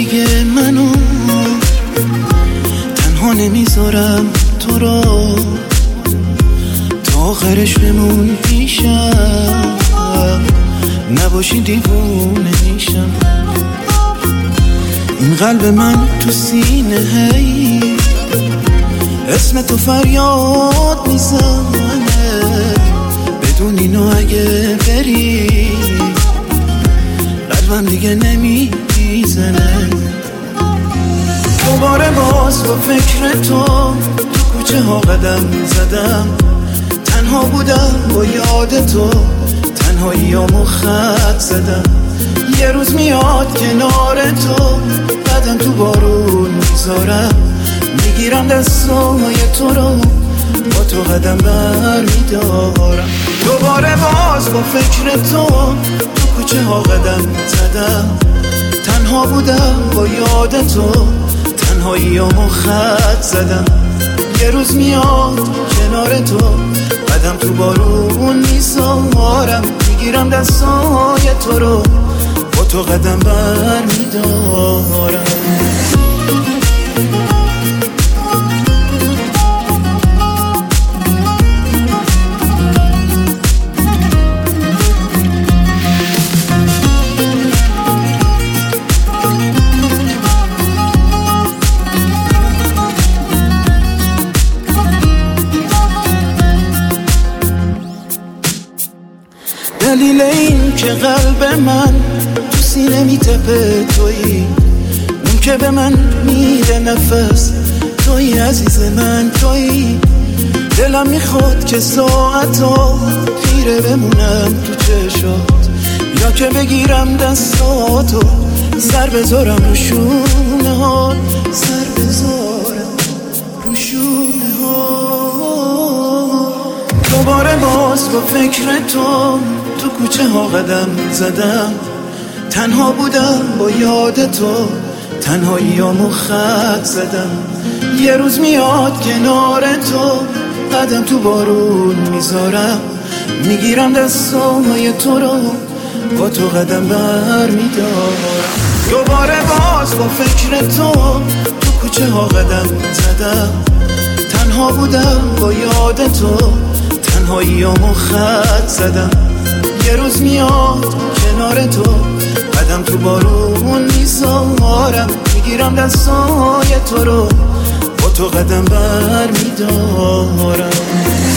دیگه منو تنها نمیذارم تو رو، تا آخرش بمون پیشم، نباشی دیوونه میشم. این قلب من تو سینه هی اسم تو فریاد میزنه، بدون اینو اگه بری قلبم دیگه نمیزنه. دوباره باز با فکر تو کوچه ها قدم زدم، تنها بودم با یاد تو، تنهاییامو خط زدم. یه روز میاد کنار تو، قدم تو بارون میذارم، میگیرم دستای تو رو، با تو قدم بر میدارم. دوباره باز با فکر تو کوچه ها قدم زدم، تنها بودم با یاد تو، تنهاییامو خط زدم. یه روز میاد کنار تو، قدم تو بارون میذارم، میگیرم دستای تو رو، با تو قدم بر میدارم. دلیل این که قلب من تو سینه میتپه تویی، اون که به من میده نفس تویی، عزیز من تویی. دلم میخواد که ساعتا خیره بمونم تو چشات، یا که بگیرم دستاتو سر بذارم رو شونه ها، سر بذارم رو شونه ها. دوباره باز با فکر تو کوچه ها قدم زدم، تنها بودم با یاد تو، تنهاییامو خط زدم. یه روز میاد کنار تو، قدم تو بارون میذارم، میگیرم دستای تو رو، با تو قدم بر میدارم. دوباره باز با فکر تو کوچه ها قدم زدم، تنها بودم با یاد تو، تنهاییامو خط زدم. یه روز میاد کنار تو، قدم تو بارون میذارم، میگیرم دستای تو رو، با تو قدم بر میدارم.